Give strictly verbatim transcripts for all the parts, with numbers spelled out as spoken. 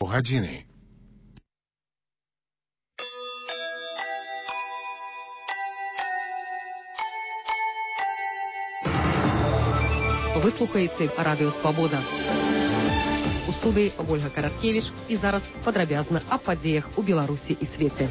паўгадзіны. Вы слухаеце радыё Свабода. У студыі Ольга Караткевіч і зараз падрабязна аб падзеях у Беларусі і свеце.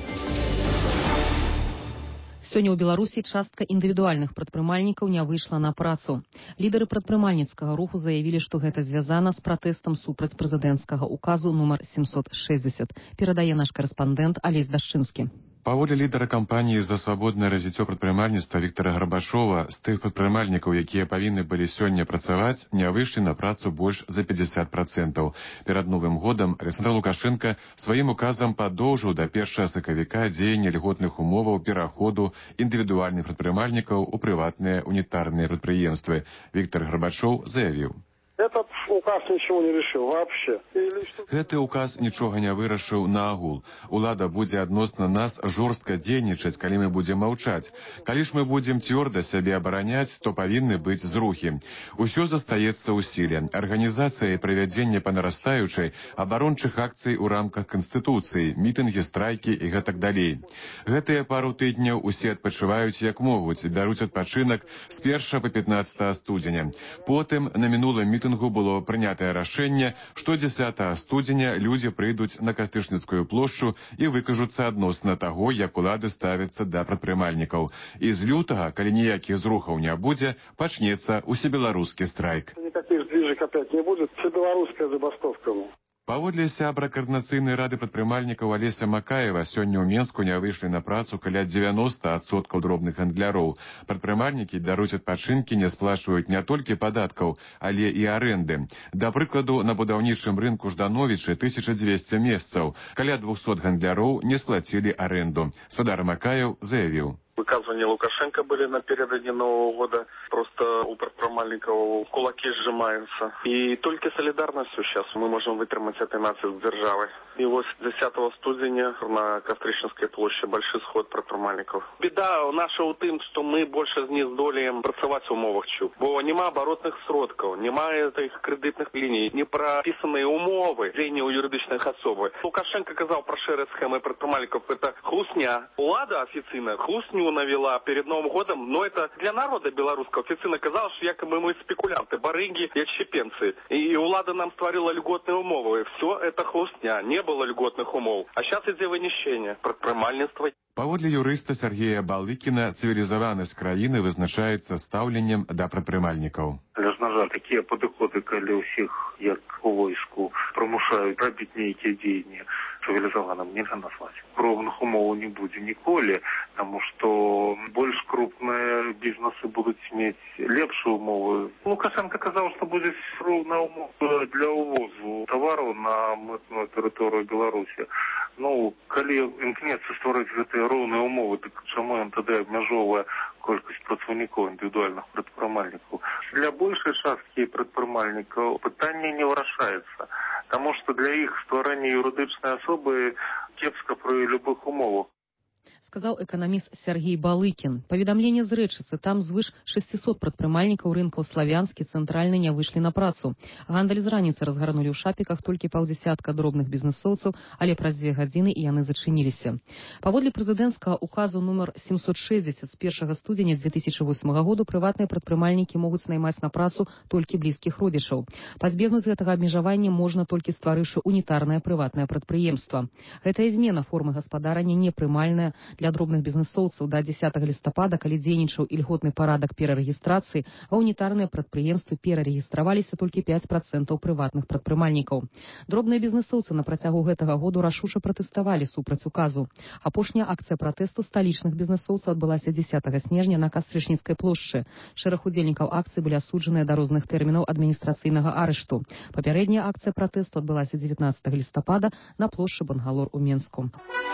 Сёння ў Беларусі частка індывідуальных прадпрымальнікаў не выйшла на працу. Лідары прадпрымальніцкага руху заявілі, што гэта звязана з пратэстам супраць прэзідэнцкага указу нумар сямсот шэсцьдзесят. Перадае наш карэспандэнт Алесь Дашчынскі. Паводле лідара кампаніі «За свабоднае развіццё прадпрымальніцтва» Віктара Гарбачова, з тых прадпрымальнікаў, якія павінны былі сёння працаваць, не выйшлі на працу больш за пятьдесят процентаў. Перад Новым годам Александр Лукашенко сваім указам падоўжыў да першага сакавіка дзеянне льготных умоваў пераходу індывідуальных прадпрымальнікаў у прыватныя унітарныя прадпрыемствы. Віктар Гарбачоў заявіў: Этот указ ничего не решил вообще. Гэты указ нічога не вырашыў наогул. Улада будзе адносна нас жорстка дзейнічаць, калі мы будзем маўчаць. Калі ж мы будзем цвёрда сябе абараняць, то павінны быць зрухі. Усё застаецца ў сіле. Арганізацыя і правядзенне па нарастаючай абарончых акцый у рамках Канстытуцыі, мітынгі, страйкі і гэтак далей. Гэтыя пару тыдняў усе адпачываюць як могуць, бяруць адпачынак з першага па пятнаццатае студзеня. Потым на мінулым мітынгу было прынятае рашэнне, што дзесятага студзеня людзі прыйдуць на Кастычніцкую плошчу і выкажуцца адносна таго, як улады ставяцца да прадпрымальнікаў. І з лютага, калі ніякіх зрухаў не будзе, пачнецца усебеларускі страйк. Никаких сдвижек опять не будет. Всебелорусская забастовка. Паводле сябра Каардынацыйнай рады прадпрымальнікаў Алеся Макаева, сёння ў Менску не выйшлі на працу каля дзевяноста адсоткаў дробных гандляроў. Прадпрымальнікі бяруць адпачынкі, не сплачваюць не толькі падаткаў, але і арэнды. Да прыкладу, на будаўнічым рынку Ждановічы тысяча дзвесце месцаў. Каля двухсот гандляроў не сплацілі арэнду. Спадар Макаев заявіў: Выказывания Лукашенко были напередодни Нового года. Просто у предпринимальников кулаки сжимаются. И только солидарностью сейчас мы можем вытерпеть этой нации с державой. И вот десятого студеня на Костричинской площади большой сход предпринимальников. Беда наша у тым, что мы больше не здолеем працаваць в умовах чу. Бо нема оборотных сродков, нема этих кредитных линий, не прописанные умовы зрения у юридичных особы. Лукашенко сказал про шеры схемы предпринимальников, это хлусня. Влада официально хлусню навела перед Новым годом, но это для народа белорусского официально казалось, что якобы мы спекулянты, барыги и отщепенцы. И улада нам створила льготные умовы. Все это хлустня, не было льготных умов. А сейчас идет вынищение, предпрымальніцтва. Паводле юрыста Сергея Балыкіна, цывілізаванасць краіны вызначаецца стаўленнем да прадпрымальнікаў. Але ж, на жаль, такія падыходы, калі ўсіх, як у войску, прымушаюць рабіць нейкія дзеянні, цывілізаваным нельга назваць. Роўных умоў не будзе ніколі, таму што больш крупныя бізнесы будуць мець лепшыя умовы. Лукашенко казаў, што будзе роўная умова для ўвозу тавараў на мытную тэрыторыю Беларусі. Ну, калі імкнецца стварыць гэтыя роўныя умовы, так чаму ён тады абмяжоўвае колькасць працаўнікоў індывідуальных прадпрымальнікаў? Для большай часткі прадпрымальнікаў пытанне не вырашаецца, таму што для іх стварэння юрыдычнай асобы кепска пры любых умовах. Сказаў эканаміст Сергей Балыкін. Паведамленне з рэчыцы, там звыш шестьсот прадпрымальнікаў рынкаў Славянскі, Цэнтральны не выйшлі на працу. Гандаль з раніцы разгарнулі ў шапіках толькі паўдзесятка дробных бізнэсоўцаў, але праз дзве гадзіны і яны зачыніліся. Паводле прэзідэнцкага указу нумар сямсот шэсцьдзесят з першага студзеня дзве тысячы восьмага году прыватныя прадпрымальнікі могуць наймаць на працу толькі блізкіх родзічаў. Пазбегнуць гэтага абмежавання можна толькі стварыўшы унітарнае прыватнае прадпрыемства. Гэтая змена формы гаспадарання непрымальная для дробных бізнэсоўцаў да дзесятага лістапада, калі дзейнічаў ільготны парадак перарэгістрацыі, а унітарныя прадпрыемствы перарэгістраваліся толькі пяць працэнтаў прыватных прадпрымальнікаў. Дробныя бізнэсоўцы на працягу гэтага году рашуча пратэставалі супраць указу. Апошняя акцыя пратэсту сталічных бізнэсоўцаў адбылася дзесятага снежня на Кастрычніцкай плошчы. Шэраг удзельнікаў акцыі былі асуджаныя да розных тэрмінаў адміністрацыйнага арышту. Папярэдняя акцыя пратэсту адбылася дзевятнаццатага лістапада на плошчы Бангалор у Менску.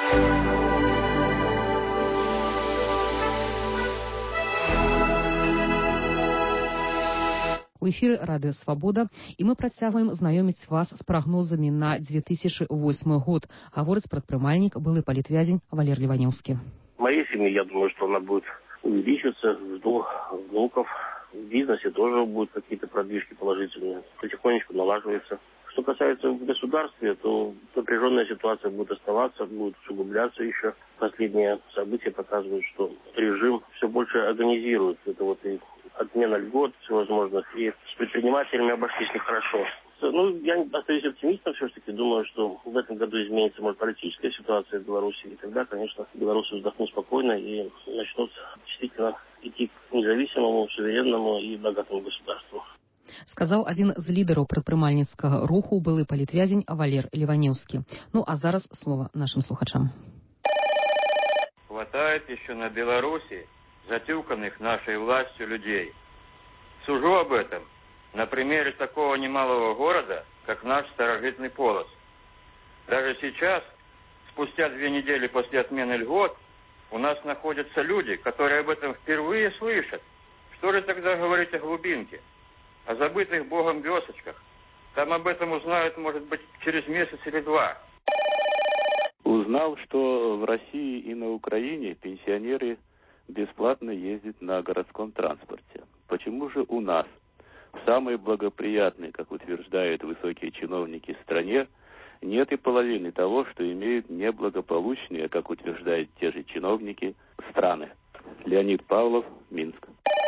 У эфіры радыё Свабода, і мы працягваем знаёміць вас з прагнозамі на две тысячи восьмы год, гаворыць прадпрымальнік, былы палітвязень Валер Леванёўскі. В моей семье, я думаю, что она будет увеличиваться, жду внуков. В бизнесе тоже будут какие-то продвижки положительные. Потихонечку налаживается. Что Что касается в государстве, то напряженная ситуация будет оставаться, будет усугубляться еще. Последние события показывают, что режим все больше организирует. Это вот и отмена льгот всевозможных, и с предпринимателями обошлись нехорошо. Ну, я остаюсь оптимистом все-таки. Думаю, что в этом году изменится, может, политическая ситуация в Беларуси. И тогда, конечно, белорусы вздохнут спокойно и начнут действительно идти к независимому, суверенному и богатому государству. Сказаў адзін з лідараў прадпрымальніцкага руху былы палітвязень Валер Леванеўскі. Ну а зараз слова нашим слухачам. Хватает еще на Беларуси затюканных нашей властью людей. Сужу об этом на примере такого немалого города, как наш старожитный Полоцк. Даже сейчас, спустя две недели после отмены льгот, у нас находятся люди, которые об этом впервые слышат. Что же тогда говорить о глубинке, о забытых Богом вёсочках? Там об этом узнают, может быть, через месяц или два. Узнал, что в России и на Украине пенсионеры бесплатно ездят на городском транспорте. Почему же у нас, в самой благоприятной, как утверждают высокие чиновники, стране, нет и половины того, что имеют неблагополучные, как утверждают те же чиновники, страны? Леонид Павлов, Минск.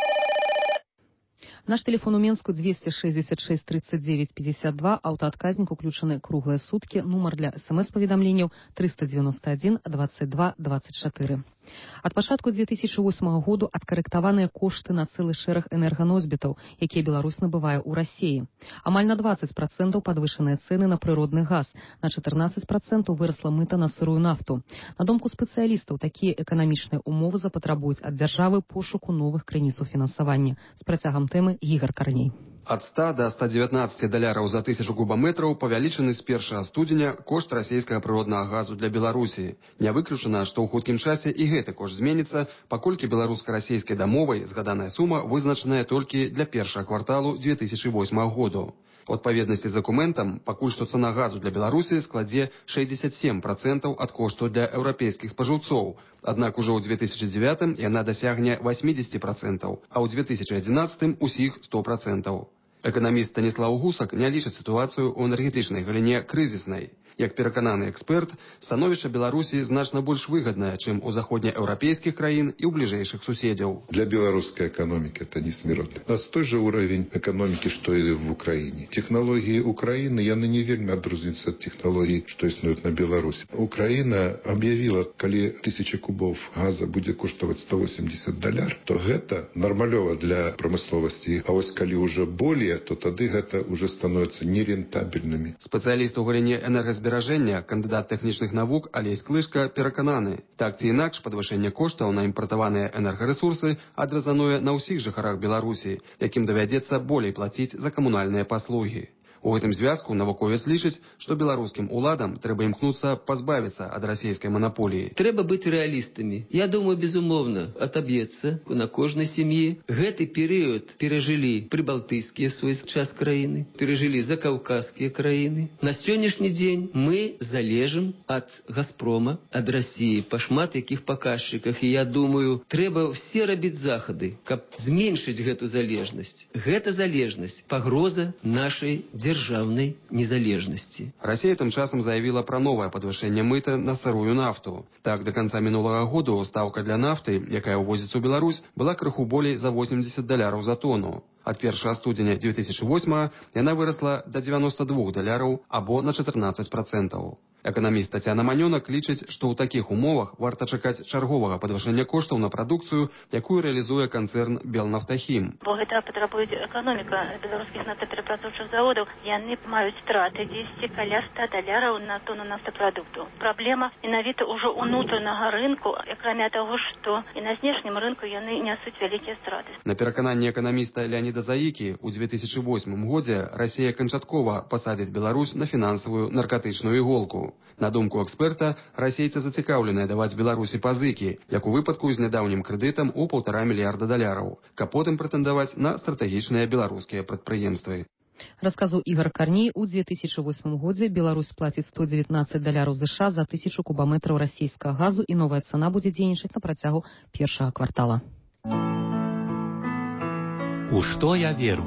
Наш телефон у Менску двести шестьдесят шесть тридцать девять пятьдесят два, аўтаадказнік уключаны круглыя суткі, нумар для смс-паведамленняў триста девяносто один двадцать два двадцать четыре. Ад пачатку две тысячи восьмага году адкарэктаваныя кошты на цэлы шэраг энерганосьбітаў, якія Беларусь набывае ў Расіі. Амаль на двадцать процентаў падвышаныя цэны на прыродны газ, на чатырнаццаць процентаў вырасла мыта на сырую нафту. На думку спецыялістаў, такія эканамічныя умовы запатрабуюць ад дзяржавы пошуку новых крыніцаў фінансавання. З працягам тэмы Ігор Карней. Ад ста до ста дзевятнаццаці даляраў за тысячу кубаметраў павялічаны з першага студзеня кошт расійскага прыроднага газу для Беларусі. Не выключана, што ў хуткім часе і гэты кошт зменіцца, паколькі беларуска-расійскай дамовай згаданая сума вызначаная толькі для першага кварталу две тысячи восьмага году. У адпаведнасці з дакументам, пакуль што цана газу для Беларусі складзе шэсцьдзесят сем процентаў ад кошту для еўрапейскіх спажыўцоў. Аднак ужо ў две тысячи дзевятым яна дасягне восемьдесят процентаў, а ў две тысячи адзінаццатым усіх сто процентаў. Эканаміст Станіслаў Гусак не лічыць сітуацыю ў энергетычнай галіне крызіснай. Як перакананы эксперт, становішча Беларусі значна больш выгаднае, чым у заходнееўрапейскіх краін і ў бліжэйшых суседзяў. Для белорусской экономики это несмиротно. У нас той же уровень экономики, что и в Украине. Технологии Украины, яны не вельмі адрозніваюцца от технологий, что існуюць на Беларуси. Украина объявила, калі тысяча кубов газа будет коштовать сто восемьдесят доляр, то гэта нормалёва для промысловости. А вось калі уже более, то тады гэта уже становится нерентабельными. Специалист у галіне энергозбереження зберажэння, кандыдат тэхнічных навук Алесь Клышка перакананы. Так ці інакш падвышэнне коштаў на імпартаваныя энергарэсурсы адразануе на ўсіх жыхарах Беларусі, якім давядзецца болей плаціць за камунальныя паслугі. У гэтым звязку навуковец лічыць, што беларускім уладам трэба імкнуцца пазбавіцца ад расійскай манаполіі. Трэба быць рэалістамі. Я думаю, безумоўна, атаб'ецца на кожнай сям'і. Гэты перыяд перажылі прыбалтыйскія свой час краіны, перажылі закаўказскія краіны. На сённяшні дзень мы залежым ад Газпрома, ад Расіі па шмат якіх паказчыках. І я думаю, трэба все рабіць захады, каб зменшыць гэту залежнасць. Гэта залежнасць пагроза нашай дзяржавы. Державной незалежности. Россия тем часом заявила про новое подвышение мыта на сырую нафту. Так, до конца минулого года ставка для нафты, якая увозится в Беларусь, была крыху болей за восемьдесят доляров за тонну. От першага студзеня две тысячи восьмага яна выросла до девяноста двух доляраў або на чатырнаццаць процентаў. Эканаміст Тацяна Манёнак лічыць, што ў такіх умовах варта чакаць чарговага падвышэння коштаў на прадукцыю, якую рэалізуе канцэрн Белнафтахім. Бо гэта патрабуе эканоміка беларускіх нафтаперапрацоўчых заводаў. Яны маюць страты дзесьці каля ста даляраў на тону нафтапрадукту. Праблема менавіта ўжо ўнутранага рынку, акрамя таго, што і на знешнім рынку яны нясуць вялікія страты. На перакананні эканаміста Леоніда Заікі, у две тысячи восьмым годзе Расія канчаткова пасадзіць Беларусь на фінансавую наркатычную іголку. На думку эксперта, расейцы зацікаўленыя даваць Беларусі пазыкі, як у выпадку з нядаўнім крэдытам у полтора мільярда даляраў, каб потым прэтэндаваць на стратэгічныя беларускія прадпрыемствы. Расказаў Ігор Карней, у две тысячи восьмым годзе Беларусь плаціць сто дзевятнаццаць даляраў США за тысячу кубаметраў расійскага газу, і новая цана будзе дзейнічаць на працягу першага квартала. У што я веру?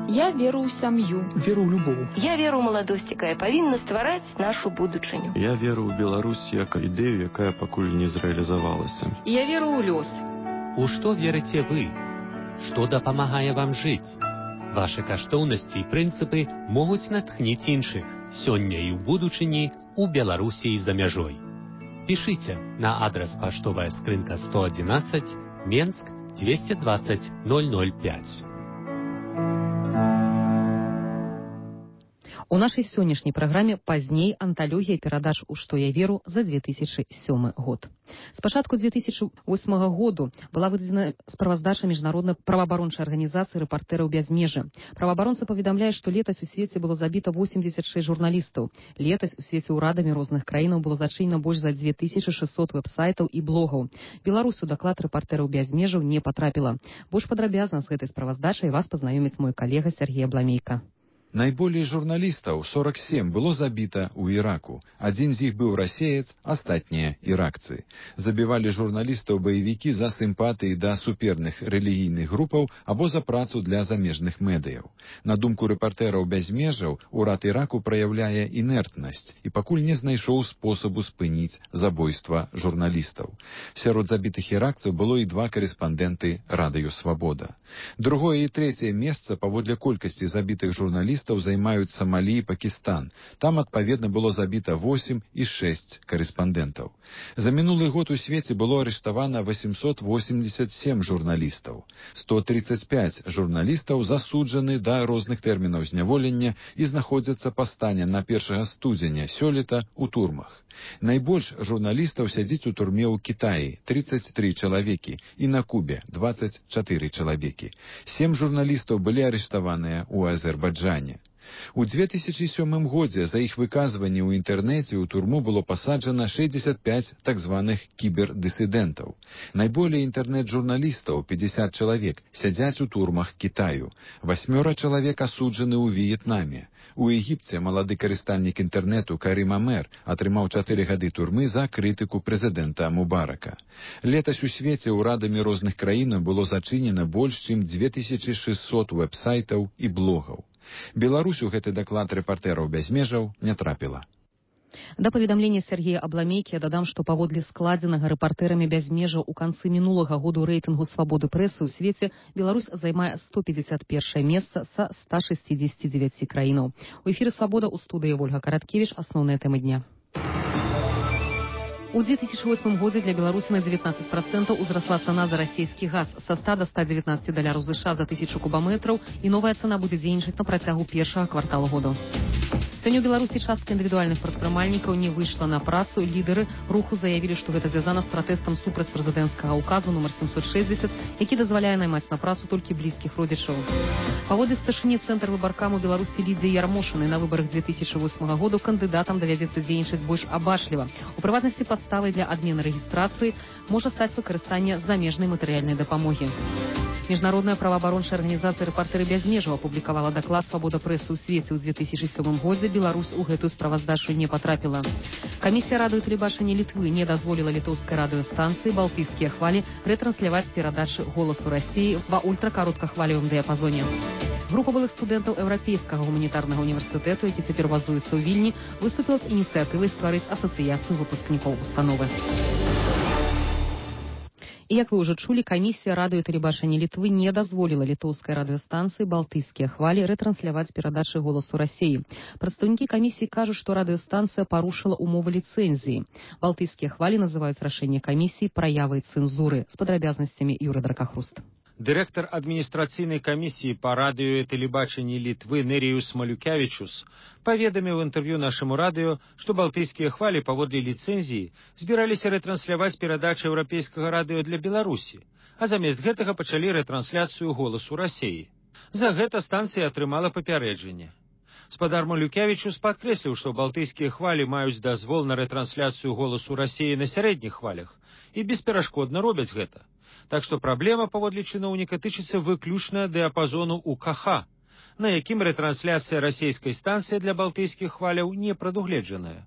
Я веру ў сям'ю. Веру ў любоў. Я веру ў маладосць, якая павінна ствараць нашу будучыню. Я веру ў Беларусь як ідэю, якая пакуль не зрэалізавалася. Я веру ў лёс. У што верыце вы? Што дапамагае вам жыць? Вашы каштоўнасці і прынцыпы могуць натхніць іншых сёння і ў будучыні у Беларусі і за мяжой. Пішыце на адрас паштовая скрынка сто адзінаццаць, Менск, двести двадцать ноль ноль пять. У нашай сённяшняй праграме пазней анталогія перадач «У што я веру» за две тысячи сёмы год. З пачатку две тысячи восьмага году была выдадзена справаздача міжнароднай праваабарончай арганізацыі рэпартэраў без межы. Праваабаронцы паведамляюць, што летась у свеце было забіта восемьдесят шесть журналістаў. Летась у свеце ўрадамі розных краінаў было зачынена больш за две тысячи шестьсот вэб-сайтаў і блогаў. Беларусь у даклад рэпартэраў без межаў не патрапіла. Больш падрабязна з гэтай справаздачай вас пазнаёміць мой калега Сергей Абламейка. Найболей журналістаў, сорок семь, было забіта ў Іраку. Адзін з іх быў расеец, астатнія іракцы. Забівалі журналістаў баевікі за сімпатыі да суперных рэлігійных групаў або за працу для замежных медыяў. На думку рэпартэраў без межаў, урад Іраку праяўляе інертнасць і пакуль не знайшоў спосабу спыніць забойства журналістаў. Сярод забітых іракцаў было і два карэспандэнты Радыё Свабода. Другое і трэцяе месца паводле колькасці забітых журналістаў займаюць Сомалі і Пакістан. Там, адпаведна, было забіта восемь і шесть карэспандэнтаў. За мінулы год у свеце было арыштавана восемьсот восемьдесят семь журналістаў. сто тридцать пять журналістаў засуджаны да розных тэрмінаў зняволення і знаходзяцца па стане на першага студзеня сёлета ў турмах. Найбольш журналістаў сядзіць у турме ў Кітаі, тридцать три чалавекі, і на Кубе, двадцать четыре чалавекі. Сем журналістаў былі арыштаваныя ў Азербайджане. У две тысячи сёмым годзе за іх выказванні ў інтэрнэце ў турму было пасаджана шестьдесят пять так званых кібердысідэнтаў. Найболей інтэрнэт-журналістаў, пятьдесят чалавек, сядзяць у турмах Кітаю. Васьмёра чалавек асуджаны ў В'етнаме. У Егіпце малады карыстальнік інтэрнэту Карым Амер атрымаў чатыры гады турмы за крытыку прэзідэнта Мубарака. Летась у свеце ўрадамі розных краінаў было зачынена больш чым две тысячи шестьсот вэб-сайтаў і блогаў. Беларусь у гэты даклад рэпартэраў без межаў не трапіла. Да паведамлення Сергея Абламейкі я дадам, што паводле складзенага рэпартэрамі без межаў у канцы мінулага году рэйтынгу свабоды прэсы ў свеце Беларусь займае сто пятьдесят первое месца са ста шестидесяти девяти краінаў. У эфіры «Свабода» у студыі Ольга Караткевіч. Асноўныя тэмы дня. У две тысячи восьмым годзе для Беларусі на девятнадцать процентов узрасла цана за расійскі газ са ста до ста девятнадцати даляраў США за тысячу кубаметраў, і новая цана будзе дзейнічаць на працягу першага квартала году. Сёння ў Беларусі частка індывідуальных прадпрымальнікаў не выйшла на працу. Лідары руху заявілі, што гэта звязана з пратэстам супраць прэзідэнцкага ўказу нумар семьсот шестьдесят, які дазваляе наймаць на працу толькі блізкіх родзічаў. Паводле старшыні цэнтр выбаркаму Беларусі Лідзіі Ярмошынай на выбарах две тысячи восьмага году кандыдатам давядзецца дзейнічаць больш абачліва. У прыватнасці падставай для адмены рэгістрацыі можа стаць выкарыстанне замежнай матэрыяльнай дапамогі. Міжнародная праваабарончая арганізацыя «Рэпартэры без межаў» апублікавала даклад «Свабода прэсы ў свеце» ў две тысячи сёмым годзе. Беларусь у гэтую справаздачу не патрапіла. Камісія радыё тэлебачання Літвы не дазволіла літоўскай радыёстанцыі «Балтыйскія хвалі» рэтрансляваць перадачы «Голасу Расіі» ва ультракароткахвалевым дыяпазоне. Група былых студэнтаў Еўрапейскага гуманітарнага універсітэту, які цяпер базуецца ў Вільні, выступіла з ініцыятывай стварыць асацыяцыю выпускнікоў установы. І як вы ўжо чулі, камісія радыё тэлебачання Літвы не дазволіла літоўскай радыёстанцыі «Балтыйскія хвалі» рэтрансляваць перадачы «Голасу Расіі». Прадстаўнікі камісіі кажуць, што радыёстанцыя парушыла умовы ліцэнзіі. «Балтыйскія хвалі» называюць рашэнне камісіі праявай цэнзуры. З падрабязнасцямі Юры Дракахруст. Дырэктар адміністрацыйнай камісіі па радыё і тэлебачанні Літвы Неріюс Малюкявічус паведаміў у інтэрв'ю нашаму радыё, што «Балтыйскія хвалі» паводле ліцэнзіі збіраліся рэтрансляваць перадачы еўрапейскага радыё для Беларусі, а замест гэтага пачалі рэтрансляцыю «Голасу Расіі». За гэта станцыя атрымала папярэджанне. Спадар Малюкявічус падкрэсліў, што «Балтыйскія хвалі» маюць дазвол на рэтрансляцыю «Голасу Расіі» на сярэдніх хвалях і бесперашкодна робяць гэта. Так што праблема, паводле чыноўніка, тычыцца выключна дыяпазону У К Х, на якім рэтрансляцыя расійскай станцыі для балтыйскіх хваляў не прадугледжаная.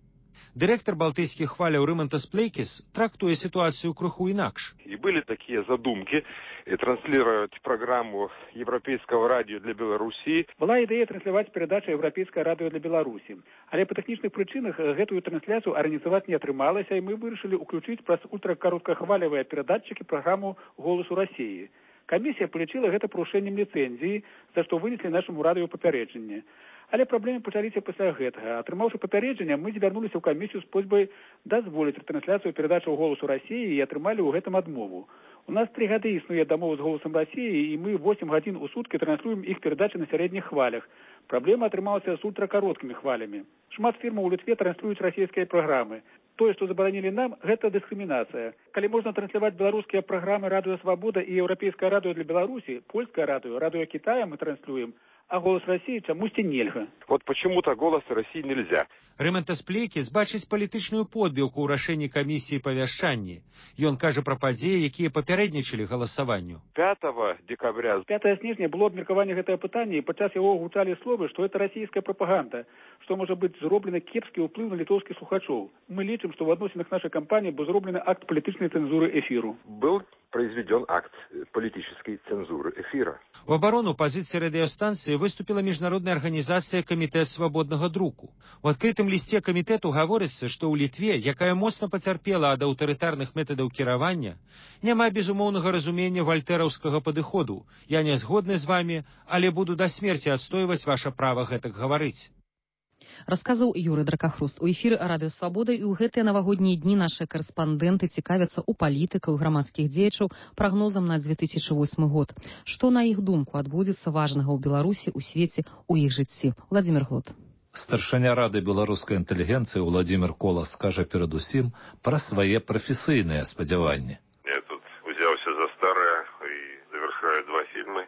дырэктар балтыйскіх хваляў Рымантас Плейкіс трактуе сітуацыю крыху інакш. И были такие задумки транслировать программу Европейского радио для Беларуси. Была идея транслировать передачу Европейское радио для Беларуси. Але по технічных причинах гэтую трансляцию организовать не атрымалася, и мы вырашили уключить праз ультракароткахвалевыя передатчики программу «Голосу России». Комиссия полічыла гэта парушэннем лицензии, за что вынесли нашему радио папярэджанне. Але праблемы пачаліся пасля гэтага. Атрымаўшы папярэджанне, мы звярнуліся ў камісію з просьбай дазволіць рэтрансляцыю перадачаў «Голосу России» і атрымалі ў гэтым адмову. У нас три гады існуе дамова з «Голосом России», і мы восемь гадзін у суткі транслюем іх перадачы на сярэдніх хвалях. Праблема атрымалася з ультракароткімі хвалямі. Шмат фірмаў у Літве транслююць расійскія праграмы. Тое, што забаранілі нам, гэта дыскрымінацыя. Калі можна трансляваць беларускія праграмы «Радыё Свабода» і «Еўрапейскае радыё для Беларусі», «Польскае радыё», «Радыё Китая» мы транслюем, а «Голос России» чамусьці нельга. Вот почему-то «Голос России» нельзя. Рымантас Плейкіс бачыць палітычную подбіўку ў рашэнні камісіі па вяшчанні. Ён кажа пра падзеі, якія папярэднічалі галасаванню. пятого декабря. пятого снежня было абмеркаванне гэтае пытання, і падчас яго гучалі словы, што это расійская прапаганда, што можа быць зроблены кепскі ўплыў на літоўскіх слухачоў. Мы лічым, што ў адносінах нашай кампаніі быў зроблены акт палітычнай цэнзуры эфіру. Был произведен акт политической цензуры эфира. У абарону пазіцыі радыёстанцыі выступила міжнародная арганізацыя Камітэт свабоднага друку. У адкрытым лісце камітэту гаворыцца, што ў Літве, якая моцна пацярпела ад аўтарытарных метадаў кіравання, няма безумоўнага разумення вальтэраўскага падыходу. Я не згодны з вамі, але буду да смерці адстойваць ваша права гэтак гаварыць. Расказаў Юрый Дракахруст. У эфіры Радыё Свабода і ў гэтыя навагоднія дні нашыя карэспандэнты цікавяцца ў палітыкаў, грамадскіх дзеячаў прагнозам на две тысячи восьмы год. Што, на іх думку, адбудзецца важнага ў Беларусі, у свеце, у іх жыцці? Владимир Глот. Старшыня Рады беларускай інтэлігенцыі Владимир Колас скажа перадусім пра свае прафесійныя спадзяванні. Я тут узяўся за старае і завершаю два фильмы,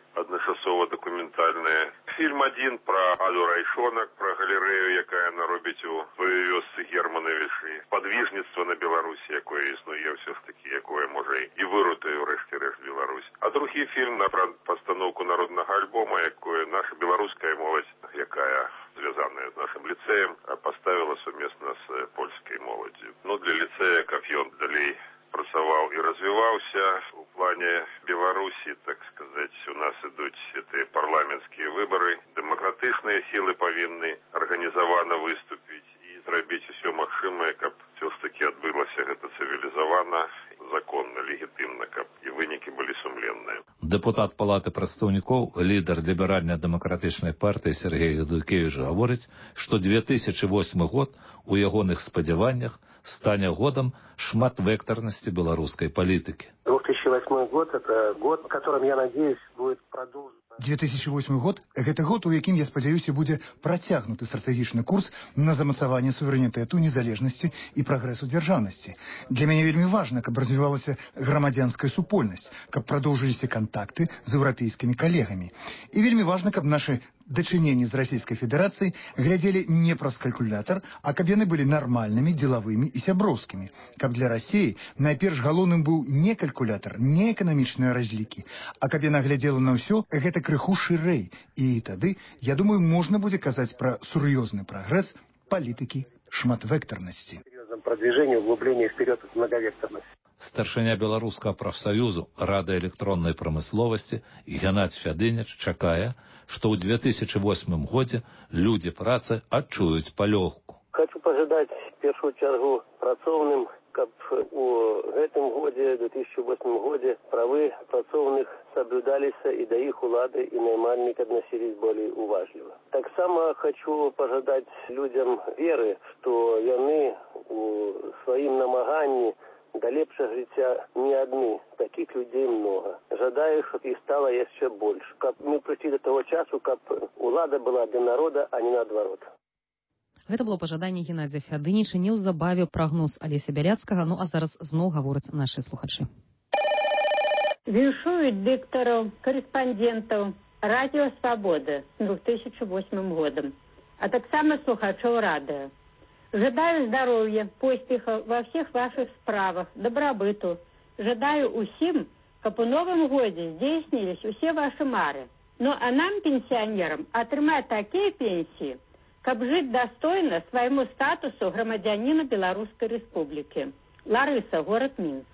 адначасова-дакументальныя. Фильм один про Аду Райшонак, про галерею, якая наробіць у сваёй вёсцы Германавічы. Падвижніцтва на Беларусі, якое існуе ўсё ж таки, якое можа і вырутае ў рэшце-рэшт Беларусь. А другі фільм на пастаноўку народнага альбома, якое наша беларуская моладзь, якая звязаная з нашым ліцэем, поставила сумесна з польскай моладзю. Ну, для ліцэя, каб ён далей працаваў і развіваўся. У плане Беларусі, так сказаць, у нас ідуць гэтыя парламенцкія выбары. Дэмакратычныя сілы павінны арганізавана выступіць і зрабіць усё магчымае, каб ўсё ж таки адбылася гэта цывілізавана, законна, легітымна, каб і вынікі былі сумленныя. Дэпутат Палаты прадстаўнікоў, лідар ліберальна-дэмакратычнай партыі Сергей Ядукевіч гаворыць, што две тысячи восьмы год у ягоных спадзяваннях стане годом шматвектарнасці беларускай палітыкі. две тысячи восьмой год – это год, в котором, я надеюсь, будет продолжен. две тысячи восьмы год – гэта год, у якім, я спадзяюся, будзе працягнуты стратэгічны курс на замацаванне суверэнітэту, незалежнасці і прагрэсу дзяржаўнасці. Для мяне вельмі важна, каб развівалася грамадзянская супольнасць, каб прадоўжыліся кантакты з еўрапейскімі калегамі. І вельмі важна, каб нашы дачыненні з Расійскай Федэрацыяй глядзелі не праз калькулятар, а каб яны былі нармальнымі, дзелавымі і сяброўскімі. Каб для Расіі найперш галоўным быў не калькулятар, не эканамічныя разлікі, а каб яна глядзела на ўсё гэта крыху шырэй. І тады, я думаю, можна будзе казаць пра сур'ёзны прагрэс палітыкі шматвектарнасці. Продвижение, углубление вперед от многовекторности. Старшыня беларускага прафсаюзу Рады электроннай прамысловасці Геннадзь Фядыніч чакае, што ў две тысячи восьмым годзе людзі працы адчуюць палёгку. Хочу пожадаць в першую чаргу працоўным, каб у гэтым годзе, две тысячи восьмым годзе, правы працоўных соблюдаліся і да іх улады і наймальнік адносілись болей уважліва. Таксама хочу пожадаць людзям веры, што яны у сваім намаганні да лепшага жыцця не адны, такіх людзей много. Жадаю, щоб іх стало яшчэ больш. Каб мы прыйшлі до того часу, каб улада была для народа, а не наадварот. Гэта было пажаданне Геннадзя Фядыніча. Неўзабаве прагноз Алеся Бяляцкага. Ну а зараз зноў гавораць нашы слухачы. Віншую дыктараў, корэспандэнтаў Радіо Свабода з две тысячи восьмым годам, а таксама слухачоў радыё. Жадаю здоровья, поспехов во всех ваших справах, добробыту. Жадаю усім, каб у новым годзе здзейснілись усе ваши мары. Ну а нам, пенсионерам, атрымаць такія пенсии, каб жыць дастойна свайму статусу грамадзяніна Беларускай Рэспублікі. Ларыса, горад Мінск.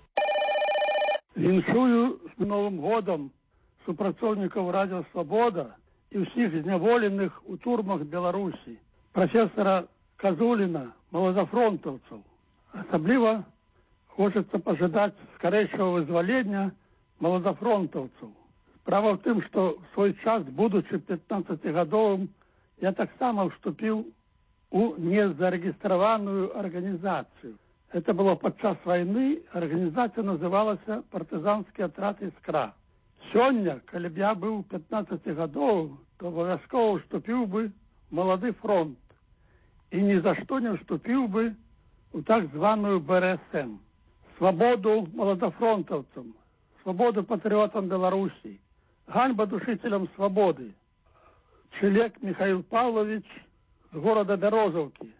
Віншую з Новым годам супрацоўнікаў радыё «Свабода» і ўсіх зняволеных у турмах Беларусі, прафесара Казуліна, маладафронтаўцаў. Асабліва хочацца пажадаць скарэйшага вызвалення маладафронтаўцаў. Справа ў тым, што в свой час, будучы пятнаццацігадовым, я таксама вступіў у незарэгістраваную арганізацыю. Это было падчас вайны, арганізацыя называлася «Партызанскі атрад Іскра». Сёння, калі б я быў пятнаццацігадовым, то абавязкова вступіў бы «Малады фронт» і ні за што не вступіў бы у так званую бэ эр эс эм. Свабоду маладафронтаўцам, свабоду патрыотам Беларусі, ганьба душителям свободы. Челек Михаил Павлович з города Берозовки.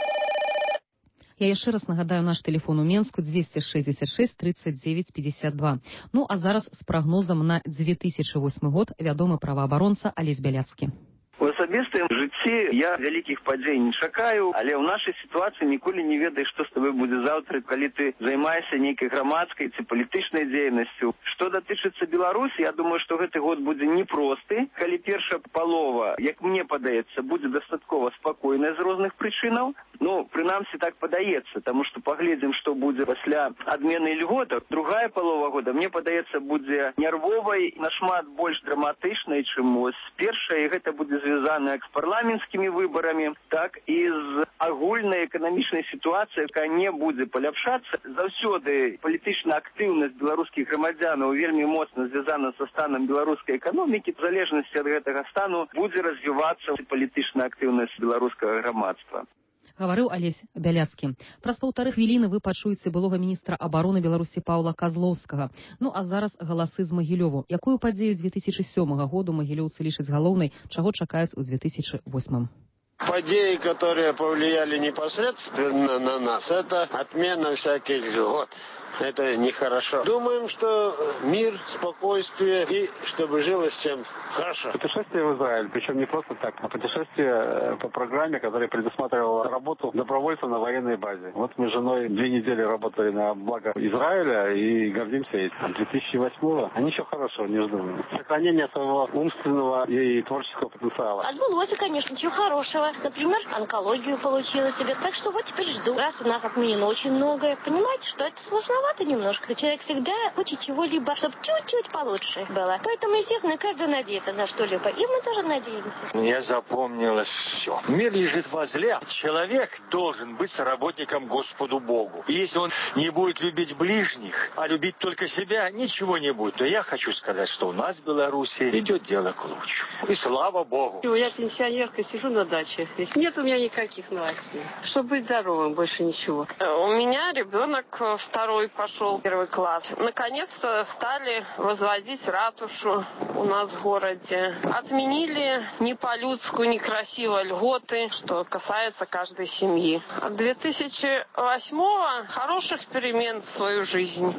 Я яшчэ раз нагадаю наш тэлефон у Менску двести шестьдесят шесть тридцать девять пятьдесят два. Ну а зараз з прагнозам на две тысячи восьмы год вядомы праваабаронца Алесь Бяляцкі. У асабістым жыцці я вялікіх падзей не чакаю, але ў нашай сітуацыі ніколі не ведаеш, што з табой будзе заўтра, калі ты займаешся нейкай грамадскай ці палітычнай дзейнасцю. Што датычыцца Беларусі, я думаю, што гэты год будзе непросты, калі першая палова, як мне падаецца, будзе дастаткова спакойная з розных прычынаў. Ну, прынамсі так падаецца, таму што паглядзім, што будзе пасля адмены льготаў. Другая палова года, мне падаецца, будзе нервовай, нашмат больш драматычнай, чым ось першая, і гэта будзе звязаны як з парламенцкімі выбарамі, так і з агульнай эканамічнай сітуацыяй, якая не будзе паляпшацца. Заўсёды палітычная актыўнасць беларускіх грамадзянаў вельмі моцна звязана са станам беларускай эканомікі. В залежнасці ад гэтага стану будзе развівацца палітычная актыўнасць беларускага грамадства. Гаварыў Алесь Бяляцкі. Праз паўтары хвіліны вы пачуеце былога міністра абароны Беларусі Паўла Казлоўскага. Ну а зараз галасы з Магілёву. Якую падзею две тысячи сёмага году магілёўцы лічаць галоўнай, чаго чакаюць у две тысячи восьмым? Подеи, которые повлияли непосредственно на нас, это отмена всяких льгот. Это нехорошо. Думаем, что мир, спокойствие и чтобы жилось всем хорошо. Путешествие в Израиль, причем не просто так, а путешествие по программе, которая предусматривала работу добровольцев на военной базе. Вот мы с женой две недели работали на благо Израиля и гордимся этим. две тысячи восьмого ничего хорошего не жду. Сохранение своего умственного и творческого потенциала. Отбылось, конечно, ничего хорошего. Например, онкологию получила себе. Так что вот теперь жду. Раз у нас отменено очень многое, понимаете, что это сложновато немножко. Человек всегда хочет чего-либо, чтобы чуть-чуть получше было. Поэтому, естественно, каждый надеется на что-либо. И мы тоже надеемся. Мне запомнилось все. Мир лежит возле. Человек должен быть соработником Господу Богу. И если он не будет любить ближних, а любить только себя, ничего не будет. То я хочу сказать, что у нас в Беларуси идет дело к лучшему. И слава Богу. Я пенсионерка, сижу на даче. Нет у меня никаких новостей. Чтобы быть здоровым, больше ничего. У меня ребенок второй пошел в первый класс. Наконец-то стали возводить ратушу у нас в городе. Отменили не по-людски, некрасиво льготы, что касается каждой семьи. От две тысячи восьмого хороших перемен в свою жизнь.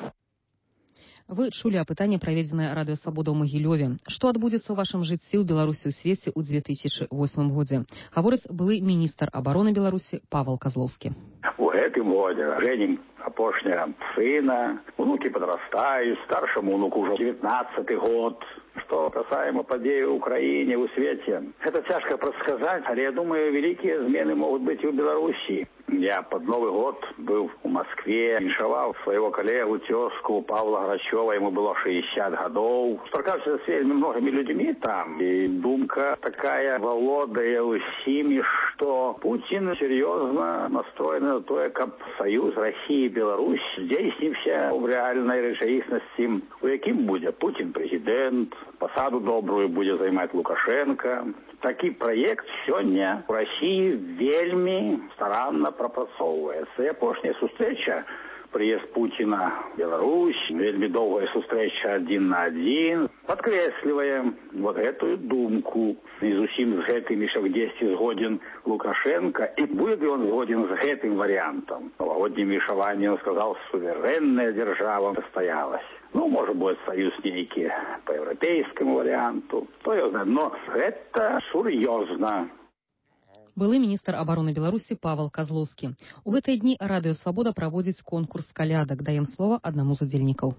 Вы чулі апытанне, праведзенае радыё «Свабода» ў Магілёве. Што адбудзецца ў вашым жыцці ў Беларусі ў свеце ў две тысячи восьмым годзе? Гаворыць былы міністр абароны Беларусі Павел Казлоўскі. У гэтым годзе женім апошняга сына, унукі подрастаюць, старшаму унуку ўжо девятнадцатый год. Что касаемо подей в Украине, в свете, это тяжко предсказать, але я думаю, великие измены могут быть и в Беларуси. Я под Новый год был в Москве, віншаваў своего коллегу, тезку Павла Грачева, ему было шестьдесят годов. Спракаўся с вельмі многими людьми там, и думка такая володая усими, что Путин серьезно настроен на то, как союз России и Беларусь здзейсніўся в реальной рэчаіснасці, у якім будзе Путин президент, посаду добрую будет займать Лукашенко. Такий проект сёння в России вельми старанно пропрацоўваецца. И апошняя сустрэча, приезд Путина в Беларусь, вельми долгая сустрэча один на один, подкрэслівае вот эту думку. И зусім з гэтым еще десять згоден Лукашенко. И будет ли он згоден с этим вариантом? Новогодним віншаваннем, он сказал, суверенная держава состоялась. Ну, может, будет союз нейкі по европейскому варианту. То я знаю, но это серьезно. Былы міністр абароны Беларусі Павел Козловскі. У гэтыя дні Радыё Свабода праводзіць конкурс калядак. Даем слова аднаму з удзельнікаў.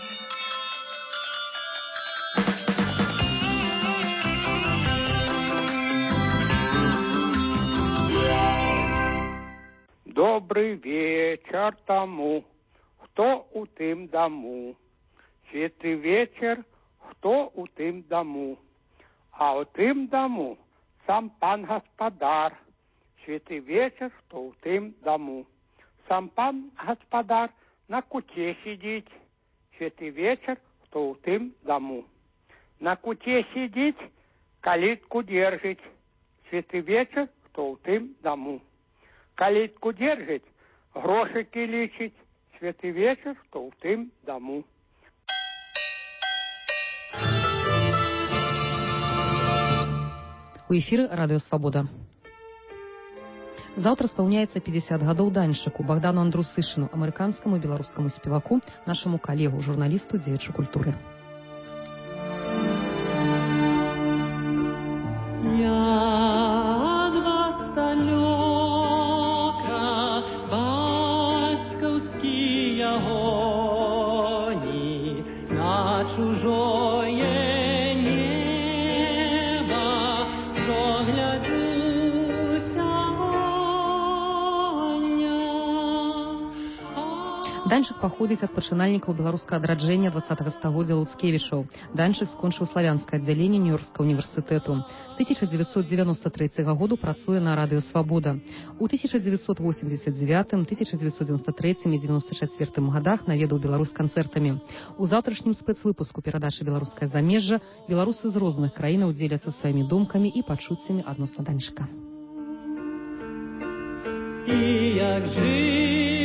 Добрый вечер тому, кто у тым дому. Світы вечер, хто у тым дому. А у тым дому сам пан гаспадар. Світы вечер, хто у тым дому. Сам пан гаспадар на куце сидить. Світы вечер, хто у тым дому. На куце сидить, калитку держить. Світы вечер, хто у тым дому. Калитку держить, грошики лічить. Світы вечер, хто у тым дому. У эфіры Радыё Свабода. Заўтра спаўняецца пятьдесят гадоў даньшчыку Богдану Андрусышыну, амерыканскаму і беларускаму спеваку, нашаму калегу, журналісту, дзеячу культуры. Я ад вас далёка, бацькаўскія гоні, на чужое Даньчык паходзіць ад пачынальнікаў беларускага адраджэння двадцатага стагоддзя Луцкевічаў. Даньчык скончыў славянскае аддзяленне Нью-Йоркскага універсітэту. З тысяча дзевяцьсот дзевяноста трэцяга году працуе на Радыё Свабода. У тысяча дзевяцьсот восемьдесят девятым, тысяча дзевяцьсот девяносто третьем і девяносто четвёртым годах наведаў Беларусь канцэртамі. У заўтрашнім спецвыпуску перадачы «Беларускае замежжа» беларусы з розных краінаў дзеляцца сваімі думкамі і пачуццямі адносна Даньчыка. І як жыць